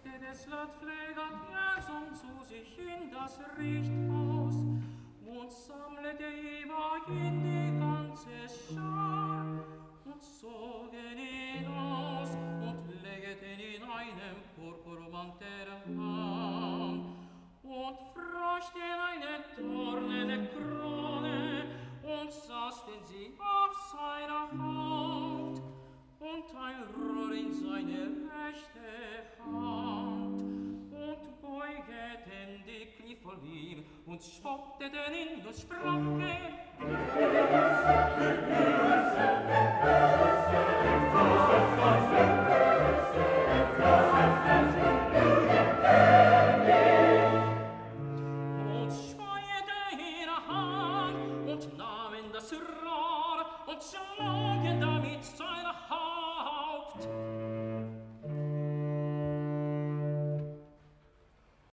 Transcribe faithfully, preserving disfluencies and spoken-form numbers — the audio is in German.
des Landpfleger Jason zu sich in das Richthaus und sammlete Eva in die ganze Schar und zogen ihn aus und legeten in einem Purpurmantel an und fröschten eine dornene Krone und saßten sie auf seiner Haupt und ein Rohr in seine rechte Hand und beugeten die Knie vor ihm und spotteten ihn und sprachen und scheuerten ihre Hand und nahmen das Rohr und schlagen damit sein Haupt.